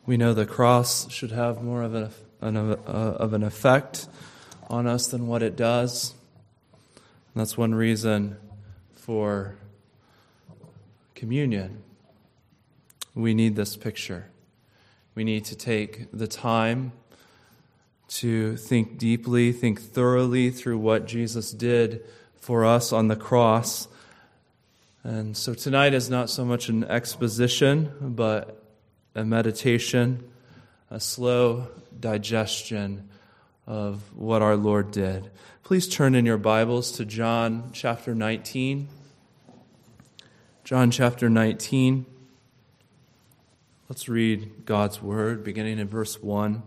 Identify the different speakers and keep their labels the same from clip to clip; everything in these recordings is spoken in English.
Speaker 1: We know the cross should have more of an effect on us than what it does. And that's one reason for communion. We need this picture. We need to take the time to think deeply, think thoroughly through what Jesus did for us on the cross. And so tonight is not so much an exposition, but a meditation, a slow digestion of what our Lord did. Please turn in your Bibles to John chapter 19. John chapter 19. Let's read God's word, beginning in verse 1.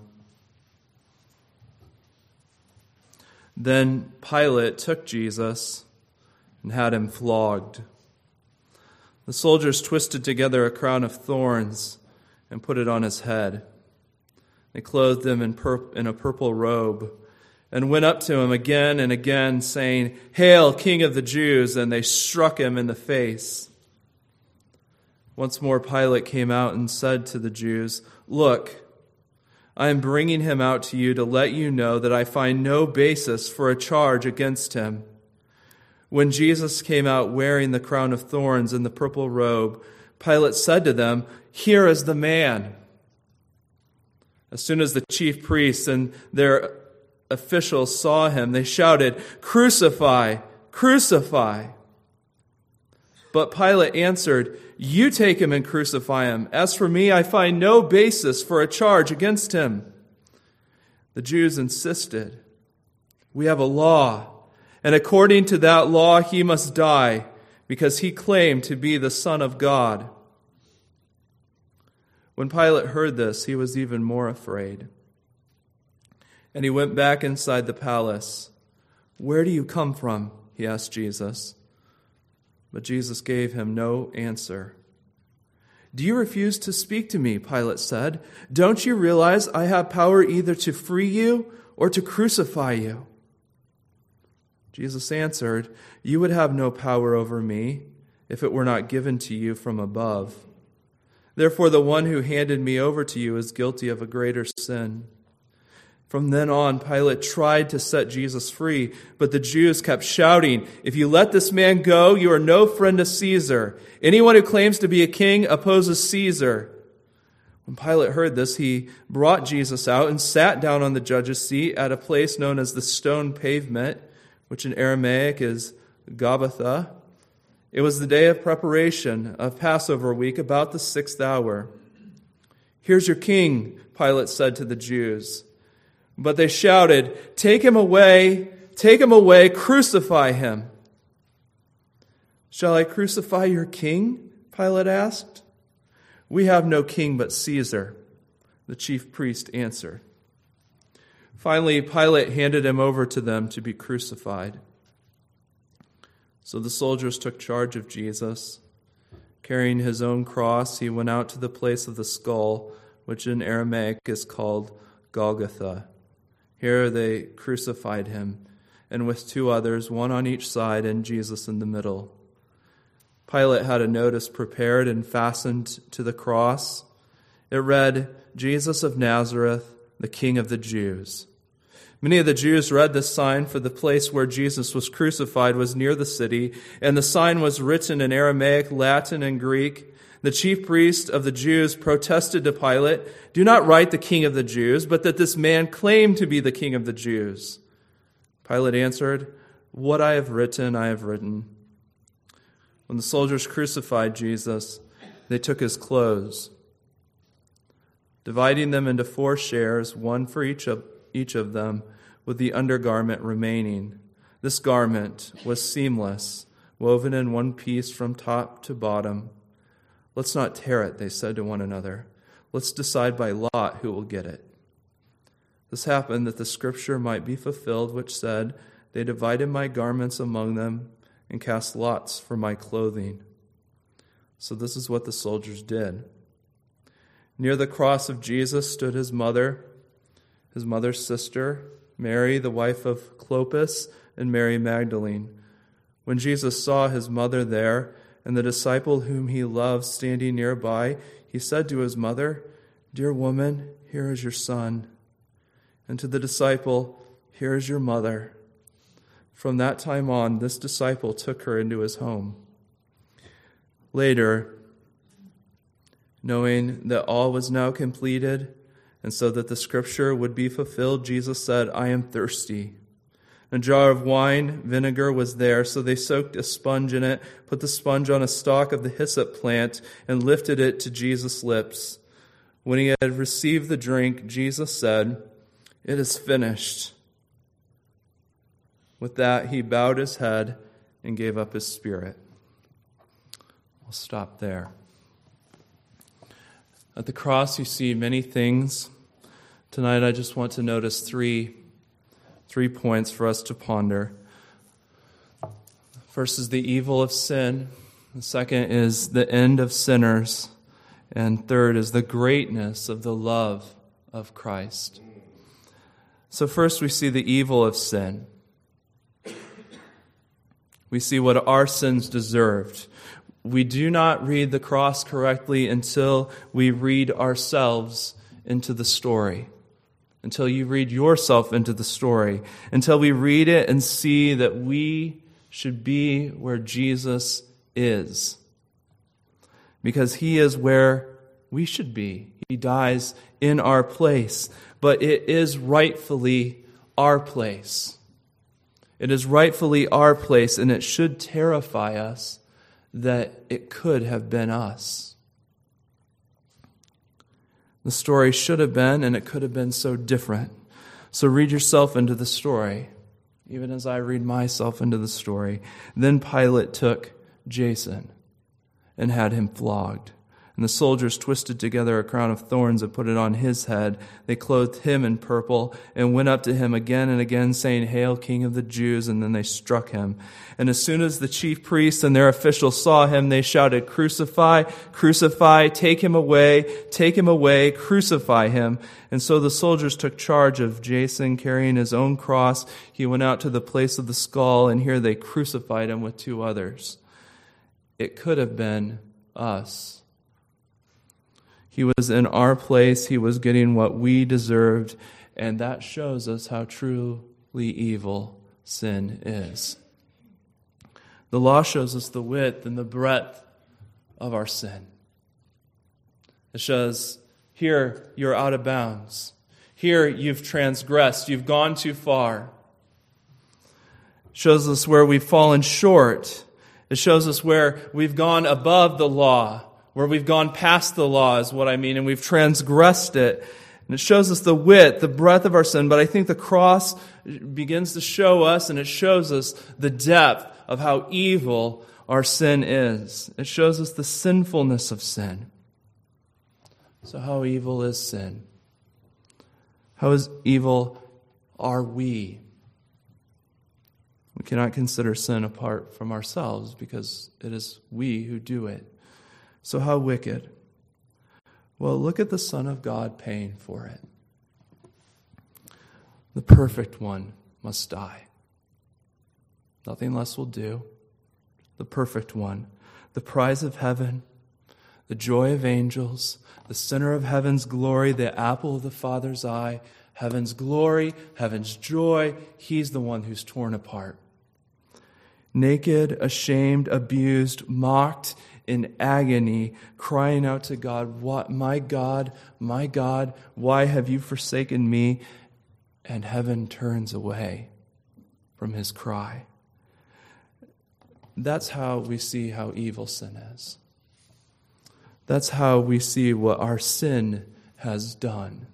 Speaker 1: Then Pilate took Jesus and had him flogged. The soldiers twisted together a crown of thorns and put it on his head. They clothed him in a purple robe and went up to him again and again, saying, "Hail, King of the Jews!" And they struck him in the face. Once more Pilate came out and said to the Jews, "Look, I am bringing him out to you to let you know that I find no basis for a charge against him." When Jesus came out wearing the crown of thorns and the purple robe, Pilate said to them, "Here is the man." As soon as the chief priests and their officials saw him, they shouted, "Crucify! Crucify!" But Pilate answered, "You take him and crucify him. As for me, I find no basis for a charge against him." The Jews insisted, "We have a law, and according to that law he must die, because he claimed to be the Son of God." When Pilate heard this, he was even more afraid. And he went back inside the palace. "Where do you come from?" he asked Jesus. But Jesus gave him no answer. "Do you refuse to speak to me?" Pilate said. "Don't you realize I have power either to free you or to crucify you?" Jesus answered, "You would have no power over me if it were not given to you from above. Therefore, the one who handed me over to you is guilty of a greater sin." From then on, Pilate tried to set Jesus free, but the Jews kept shouting, "If you let this man go, you are no friend to Caesar. Anyone who claims to be a king opposes Caesar." When Pilate heard this, he brought Jesus out and sat down on the judge's seat at a place known as the Stone Pavement, which in Aramaic is Gabbatha. It was the day of preparation of Passover week, about the 6th hour. "Here's your king," Pilate said to the Jews. But they shouted, take him away, crucify him." "Shall I crucify your king?" Pilate asked. "We have no king but Caesar," the chief priest answered. Finally, Pilate handed him over to them to be crucified. So the soldiers took charge of Jesus. Carrying his own cross, he went out to the place of the skull, which in Aramaic is called Golgotha. Here they crucified him, and with two others, one on each side and Jesus in the middle. Pilate had a notice prepared and fastened to the cross. It read, "Jesus of Nazareth, the King of the Jews." Many of the Jews read this sign, for the place where Jesus was crucified was near the city, and the sign was written in Aramaic, Latin, and Greek. The chief priest of the Jews protested to Pilate, "Do not write the King of the Jews, but that this man claimed to be the King of the Jews." Pilate answered, "What I have written, I have written." When the soldiers crucified Jesus, they took his clothes, dividing them into 4 shares, one for each of them, with the undergarment remaining. This garment was seamless, woven in one piece from top to bottom. "Let's not tear it," they said to one another. "Let's decide by lot who will get it." This happened that the scripture might be fulfilled, which said, "They divided my garments among them and cast lots for my clothing." So this is what the soldiers did. Near the cross of Jesus stood his mother's sister, Mary, the wife of Clopas, and Mary Magdalene. When Jesus saw his mother there and the disciple whom he loved standing nearby, he said to his mother, "Dear woman, here is your son." And to the disciple, "Here is your mother." From that time on, this disciple took her into his home. Later, knowing that all was now completed, and so that the scripture would be fulfilled, Jesus said, "I am thirsty." A jar of wine vinegar was there, so they soaked a sponge in it, put the sponge on a stalk of the hyssop plant, and lifted it to Jesus' lips. When he had received the drink, Jesus said, "It is finished." With that, he bowed his head and gave up his spirit. We'll stop there. At the cross, you see many things. Tonight, I just want to notice three points for us to ponder. First is the evil of sin. The second is the end of sinners. And third is the greatness of the love of Christ. So first we see the evil of sin. We see what our sins deserved. We do not read the cross correctly until we read ourselves into the story. Until you read yourself into the story. Until we read it and see that we should be where Jesus is. Because he is where we should be. He dies in our place. But it is rightfully our place. It is rightfully our place, and it should terrify us that it could have been us. The story should have been, and it could have been so different. So read yourself into the story, even as I read myself into the story. Then Pilate took Jason and had him flogged. And the soldiers twisted together a crown of thorns and put it on his head. They clothed him in purple and went up to him again and again, saying, "Hail, King of the Jews!" And then they struck him. And as soon as the chief priests and their officials saw him, they shouted, "Crucify, crucify, take him away, crucify him." And so the soldiers took charge of Jason, carrying his own cross. He went out to the place of the skull, and here they crucified him with two others. It could have been us. He was in our place. He was getting what we deserved. And that shows us how truly evil sin is. The law shows us the width and the breadth of our sin. It shows, here you're out of bounds. Here you've transgressed. You've gone too far. It shows us where we've fallen short. It shows us where we've gone above the law. Where we've gone past the law is what I mean, and we've transgressed it. And it shows us the width, the breadth of our sin. But I think the cross begins to show us, and it shows us the depth of how evil our sin is. It shows us the sinfulness of sin. So how evil is sin? How evil are we? We cannot consider sin apart from ourselves because it is we who do it. So how wicked? Well, look at the Son of God paying for it. The perfect one must die. Nothing less will do. The perfect one. The prize of heaven. The joy of angels. The center of heaven's glory. The apple of the Father's eye. Heaven's glory. Heaven's joy. He's the one who's torn apart. Naked, ashamed, abused, mocked, in agony, crying out to God, "What, my God, why have you forsaken me?" And heaven turns away from his cry. That's how we see how evil sin is. That's how we see what our sin has done.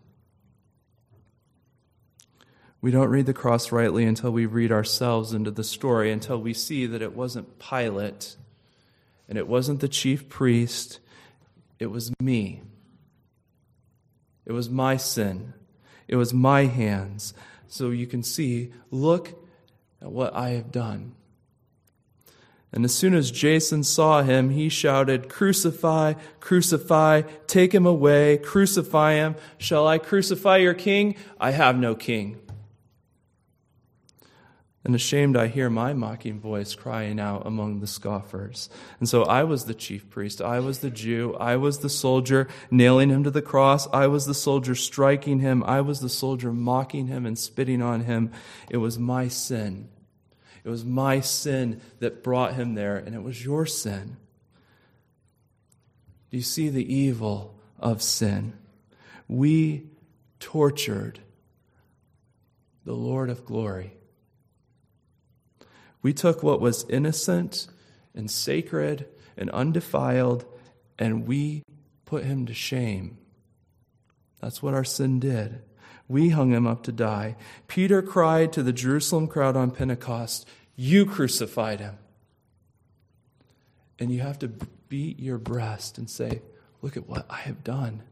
Speaker 1: We don't read the cross rightly until we read ourselves into the story, until we see that it wasn't Pilate, and it wasn't the chief priest, it was me. It was my sin. It was my hands. So you can see, look at what I have done. And as soon as Jason saw him, he shouted, "Crucify, crucify, take him away, crucify him. Shall I crucify your king? I have no king." And ashamed I hear my mocking voice crying out among the scoffers. And so I was the chief priest. I was the Jew. I was the soldier nailing him to the cross. I was the soldier striking him. I was the soldier mocking him and spitting on him. It was my sin. It was my sin that brought him there, and it was your sin. Do you see the evil of sin? We tortured the Lord of glory. We took what was innocent and sacred and undefiled, and we put him to shame. That's what our sin did. We hung him up to die. Peter cried to the Jerusalem crowd on Pentecost, "You crucified him." And you have to beat your breast and say, "Look at what I have done."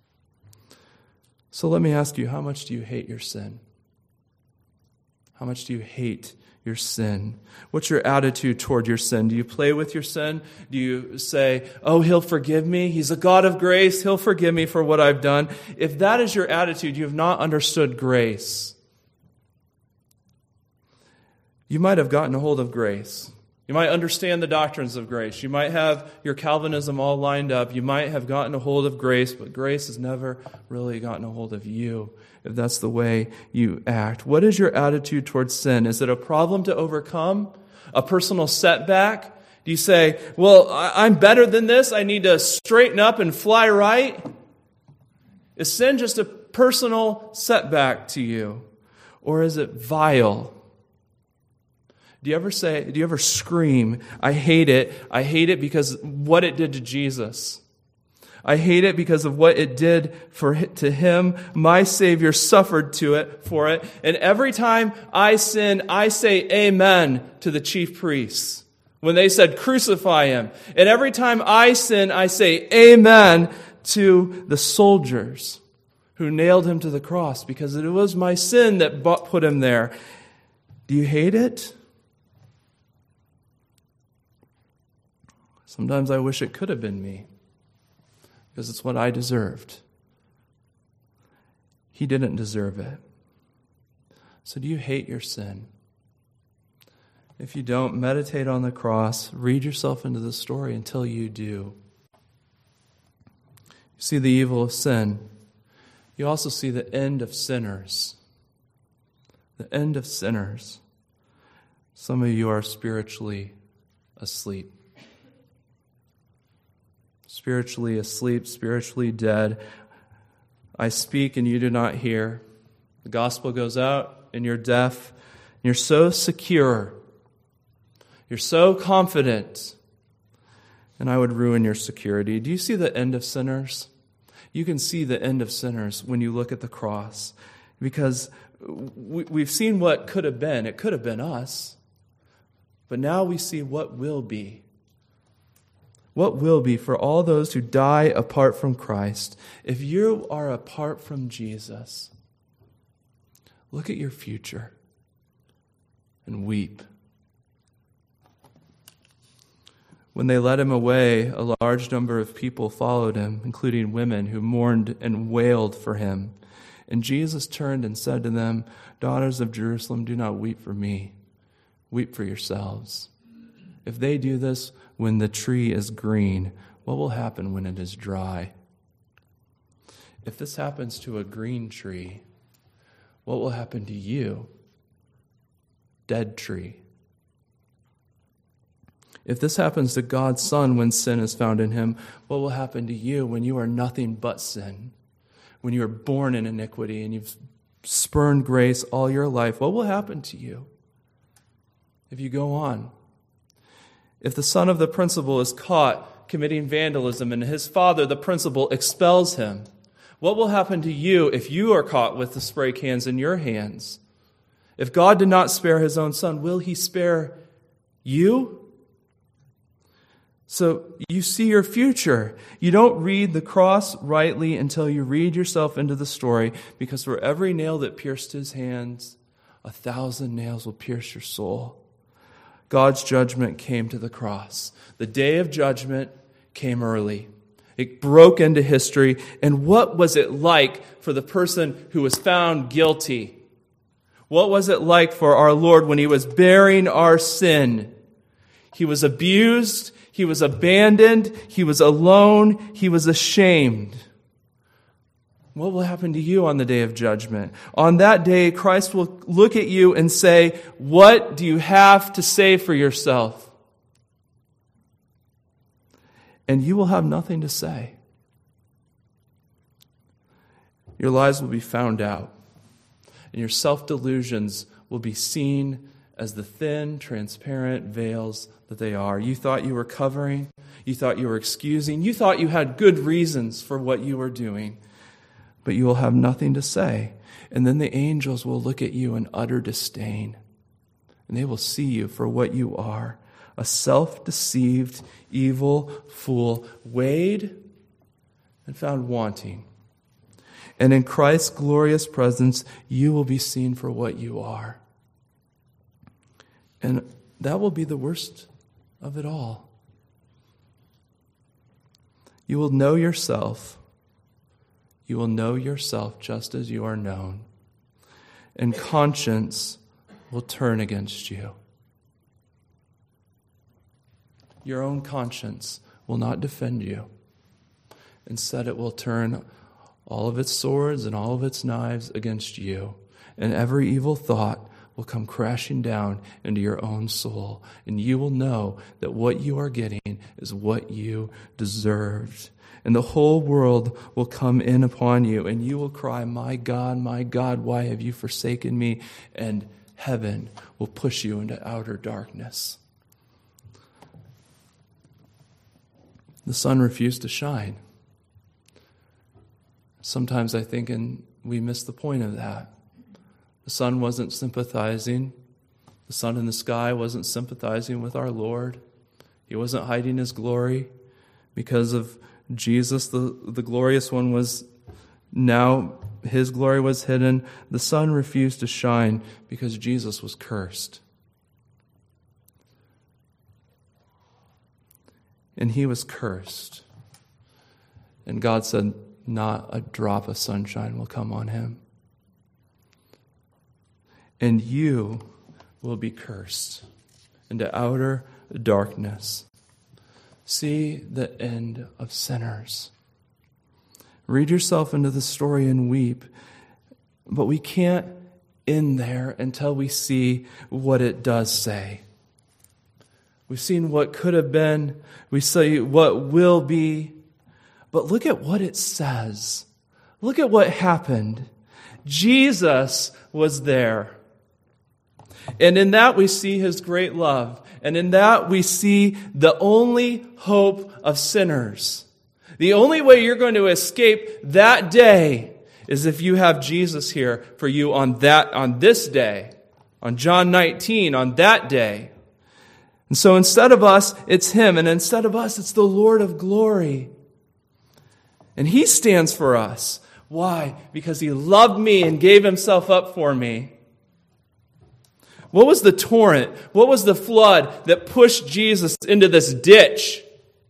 Speaker 1: So let me ask you, how much do you hate your sin? How much do you hate your sin? What's your attitude toward your sin? Do you play with your sin? Do you say, "Oh, he'll forgive me. He's a God of grace. He'll forgive me for what I've done"? If that is your attitude, you have not understood grace. You might have gotten a hold of grace. You might understand the doctrines of grace. You might have your Calvinism all lined up. You might have gotten a hold of grace, but grace has never really gotten a hold of you, if that's the way you act. What is your attitude towards sin? Is it a problem to overcome? A personal setback? Do you say, "Well, I'm better than this. I need to straighten up and fly right"? Is sin just a personal setback to you? Or is it vile? Do you ever scream, "I hate it. I hate it because what it did to Jesus. I hate it because of what it did to him. My Savior suffered for it. And every time I sin, I say amen to the chief priests when they said crucify him. And every time I sin, I say amen to the soldiers who nailed him to the cross because it was my sin that put him there." Do you hate it? Sometimes I wish it could have been me, because it's what I deserved. He didn't deserve it. So do you hate your sin? If you don't, meditate on the cross, read yourself into the story until you do. You see the evil of sin. You also see the end of sinners. The end of sinners. Some of you are spiritually asleep. Spiritually asleep, spiritually dead. I speak and you do not hear. The gospel goes out and you're deaf. You're so secure. You're so confident. And I would ruin your security. Do you see the end of sinners? You can see the end of sinners when you look at the cross. Because we've seen what could have been. It could have been us. But now we see what will be. What will be for all those who die apart from Christ. If you are apart from Jesus, look at your future and weep. When they led him away, a large number of people followed him, including women who mourned and wailed for him. And Jesus turned and said to them, "Daughters of Jerusalem, do not weep for me. Weep for yourselves. If they do this when the tree is green, what will happen when it is dry? If this happens to a green tree, what will happen to you, dead tree? If this happens to God's Son when sin is found in him, what will happen to you when you are nothing but sin? When you are born in iniquity and you've spurned grace all your life, what will happen to you if you go on? If the son of the principal is caught committing vandalism and his father, the principal, expels him, what will happen to you if you are caught with the spray cans in your hands? If God did not spare his own son, will he spare you? So you see your future. You don't read the cross rightly until you read yourself into the story, because for every nail that pierced his hands, 1,000 nails will pierce your soul. God's judgment came to the cross. The day of judgment came early. It broke into history. And what was it like for the person who was found guilty? What was it like for our Lord when he was bearing our sin? He was abused, he was abandoned, he was alone, he was ashamed. What will happen to you on the day of judgment? On that day, Christ will look at you and say, what do you have to say for yourself? And you will have nothing to say. Your lies will be found out, and your self-delusions will be seen as the thin, transparent veils that they are. You thought you were covering, you thought you were excusing, you thought you had good reasons for what you were doing, but you will have nothing to say. And then the angels will look at you in utter disdain, and they will see you for what you are, a self-deceived, evil fool, weighed and found wanting. And in Christ's glorious presence, you will be seen for what you are. And that will be the worst of it all. You will know yourself. You will know yourself just as you are known. And conscience will turn against you. Your own conscience will not defend you. Instead, it will turn all of its swords and all of its knives against you. And every evil thought will come crashing down into your own soul. And you will know that what you are getting is what you deserved. And the whole world will come in upon you. And you will cry, my God, why have you forsaken me? And heaven will push you into outer darkness. The sun refused to shine. Sometimes I think we miss the point of that. The sun wasn't sympathizing. The sun in the sky wasn't sympathizing with our Lord. He wasn't hiding his glory because of Jesus. The glorious one was now, his glory was hidden. The sun refused to shine because Jesus was cursed. And he was cursed. And God said, not a drop of sunshine will come on him. And you will be cursed into outer darkness. See the end of sinners. Read yourself into the story and weep. But we can't end there until we see what it does say. We've seen what could have been. We see what will be. But look at what it says. Look at what happened. Jesus was there. And in that we see his great love. And in that we see the only hope of sinners. The only way you're going to escape that day is if you have Jesus here for you on this day. On John 19, on that day. And so instead of us, it's him. And instead of us, it's the Lord of glory. And he stands for us. Why? Because he loved me and gave himself up for me. What was the torrent? What was the flood that pushed Jesus into this ditch?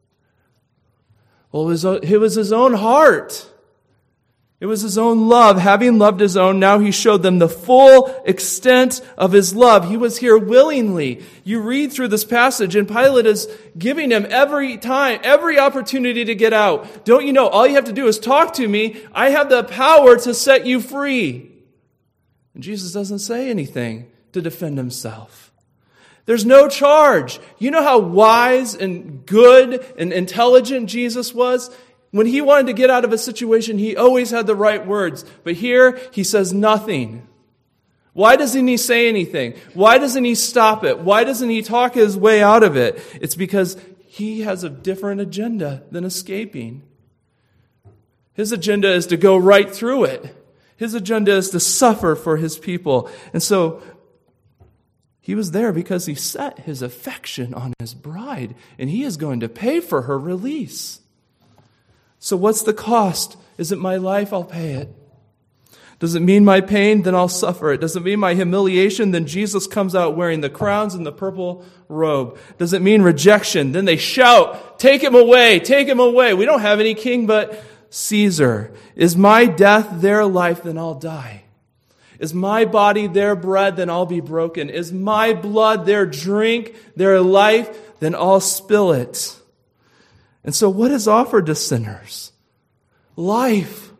Speaker 1: Well, it was his own heart. It was his own love. Having loved his own, now he showed them the full extent of his love. He was here willingly. You read through this passage, and Pilate is giving him every opportunity to get out. Don't you know, all you have to do is talk to me. I have the power to set you free. And Jesus doesn't say anything to defend himself. There's no charge. You know how wise and good and intelligent Jesus was? When he wanted to get out of a situation, he always had the right words. But here, he says nothing. Why doesn't he say anything? Why doesn't he stop it? Why doesn't he talk his way out of it? It's because he has a different agenda than escaping. His agenda is to go right through it. His agenda is to suffer for his people. And so, he was there because he set his affection on his bride, and he is going to pay for her release. So what's the cost? Is it my life? I'll pay it. Does it mean my pain? Then I'll suffer it. Does it mean my humiliation? Then Jesus comes out wearing the crowns and the purple robe. Does it mean rejection? Then they shout, take him away, take him away. We don't have any king but Caesar. Is my death their life? Then I'll die. Is my body their bread, then I'll be broken. Is my blood their drink, their life, then I'll spill it. And so what is offered to sinners? Life.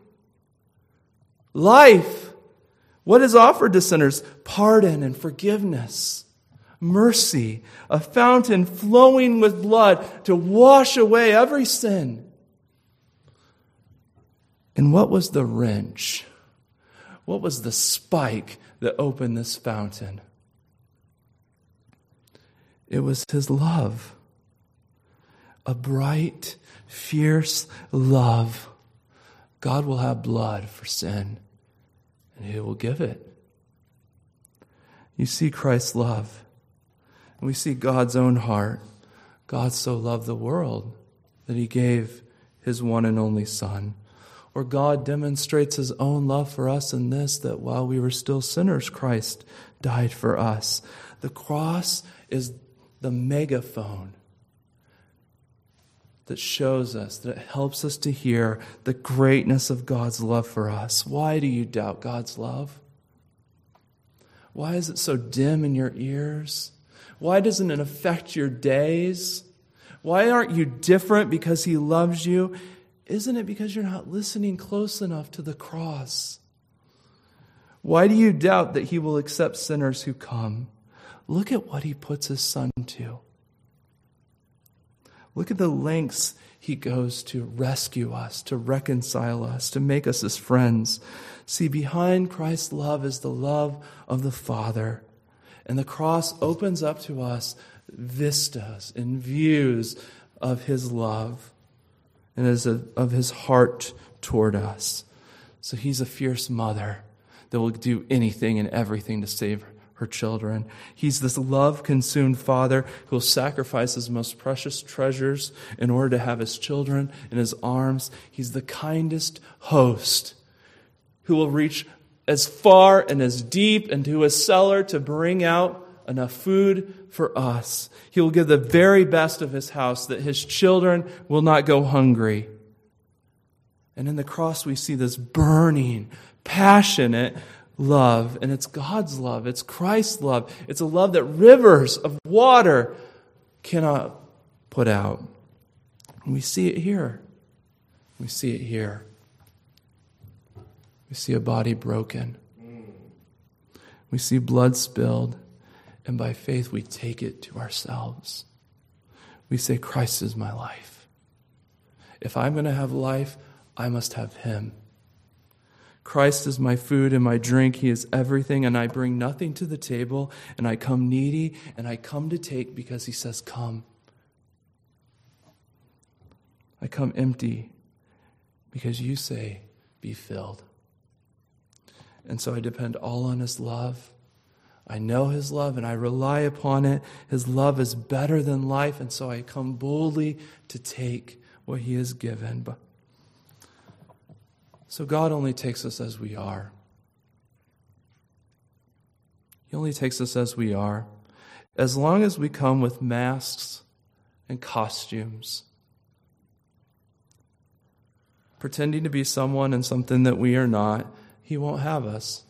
Speaker 1: Life. What is offered to sinners? Pardon and forgiveness. Mercy. A fountain flowing with blood to wash away every sin. And what was the wrench? What was the spike that opened this fountain? It was his love. A bright, fierce love. God will have blood for sin, and he will give it. You see Christ's love, and we see God's own heart. God so loved the world that he gave his one and only Son. Or God demonstrates his own love for us in this, that while we were still sinners, Christ died for us. The cross is the megaphone that shows us, that helps us to hear the greatness of God's love for us. Why do you doubt God's love? Why is it so dim in your ears? Why doesn't it affect your days? Why aren't you different because he loves you? Isn't it because you're not listening close enough to the cross? Why do you doubt that he will accept sinners who come? Look at what he puts his Son to. Look at the lengths he goes to rescue us, to reconcile us, to make us his friends. See, behind Christ's love is the love of the Father. And the cross opens up to us vistas and views of his love and of his heart toward us. So he's a fierce mother that will do anything and everything to save her children. He's this love-consumed father who will sacrifice his most precious treasures in order to have his children in his arms. He's the kindest host who will reach as far and as deep into his cellar to bring out enough food for us. He will give the very best of his house that his children will not go hungry. And in the cross we see this burning, passionate love. And it's God's love. It's Christ's love. It's a love that rivers of water cannot put out. And we see it here. We see it here. We see a body broken. We see blood spilled. And by faith we take it to ourselves. We say, Christ is my life. If I'm going to have life, I must have him. Christ is my food and my drink. He is everything, and I bring nothing to the table, and I come needy, and I come to take because he says, come. I come empty because you say, be filled. And so I depend all on his love. I know his love, and I rely upon it. His love is better than life, and so I come boldly to take what he has given. So God only takes us as we are. He only takes us as we are. As long as we come with masks and costumes, pretending to be someone and something that we are not, he won't have us.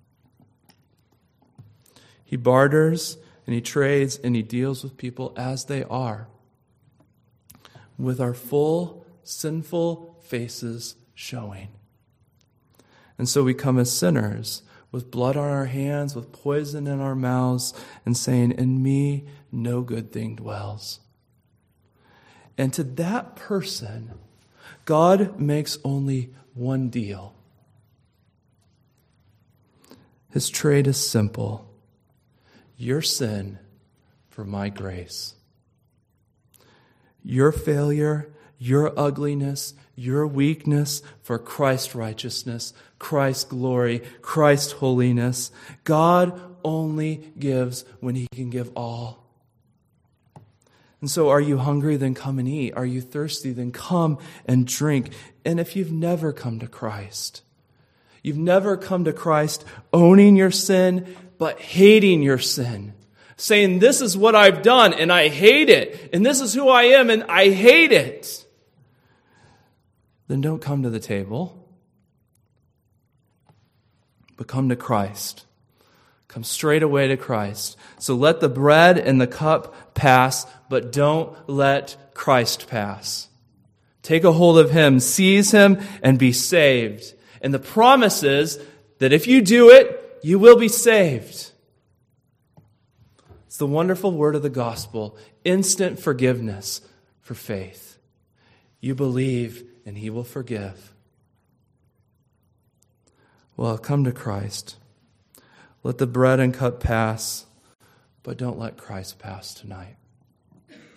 Speaker 1: He barters and he trades and he deals with people as they are, with our full, sinful faces showing. And so we come as sinners with blood on our hands, with poison in our mouths, and saying, in me no good thing dwells. And to that person, God makes only one deal. His trade is simple. Your sin for my grace. Your failure, your ugliness, your weakness for Christ's righteousness, Christ's glory, Christ's holiness. God only gives when he can give all. And so are you hungry? Then come and eat. Are you thirsty? Then come and drink. And if you've never come to Christ, you've never come to Christ owning your sin, but hating your sin. Saying, this is what I've done and I hate it. And this is who I am and I hate it. Then don't come to the table. But come to Christ. Come straight away to Christ. So let the bread and the cup pass, but don't let Christ pass. Take a hold of Him, seize Him, and be saved. And the promise is that if you do it, you will be saved. It's the wonderful word of the gospel, instant forgiveness for faith. You believe, and He will forgive. Well, come to Christ. Let the bread and cup pass, but don't let Christ pass tonight.